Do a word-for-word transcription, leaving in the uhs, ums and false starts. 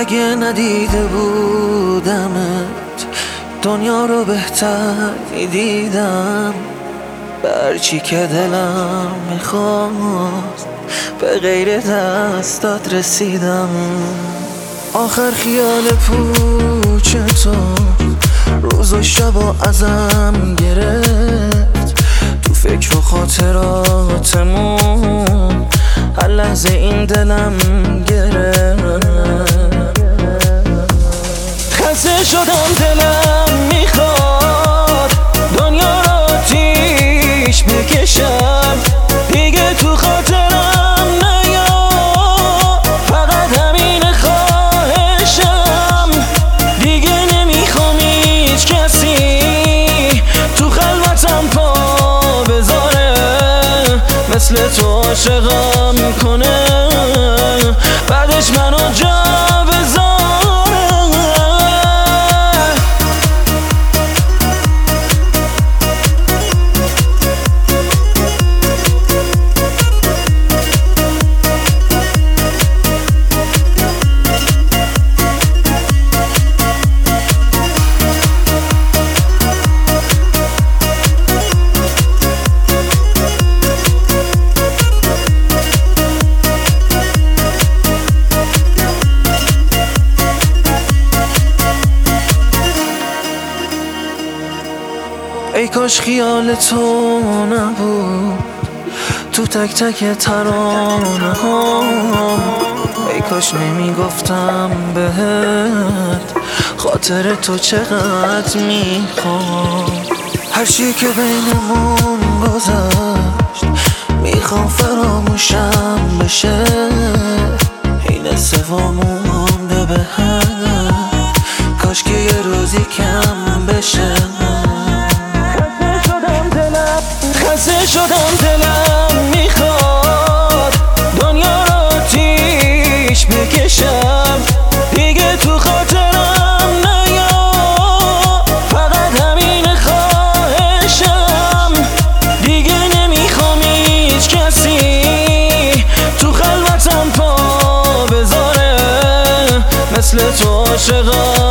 اگه ندیده بودمت دنیا رو بهتر میدیدم. برچی که دلم میخواست به غیر دستات رسیدم. آخر خیال پوچ تو روز و شب و ازم گرفت. تو فکر و خاطراتمون هر لحظه این دلم گرفت. خسته شدم دلم میخواد دنیا رو آتیش بکشم. دیگه تو خاطرم نیا، فقط همین خواهشم. دیگه نمیخوام هیچ کسی تو خلوتم پا بذاره، مثل تو عاشقم کنه بعدش منو جا بذاره. ای کاش خیال تو نبود تو تک تک ترانه ها. ای کاش نمیگفتم بهت خاطر تو چقدر میخوام. هر چی که بینمون گذشت میخوام فراموشم بشه. این سوامون مونده بهت، کاش که یه روزی کم بشه. خسته شدم دلم میخواد دنیا رو آتیش بکشم. دیگه تو خاطرم نیا، فقط همین خواهشم. دیگه نمیخوام هیچ کسی تو خلوتم پا بذاره، مثل تو عاشقم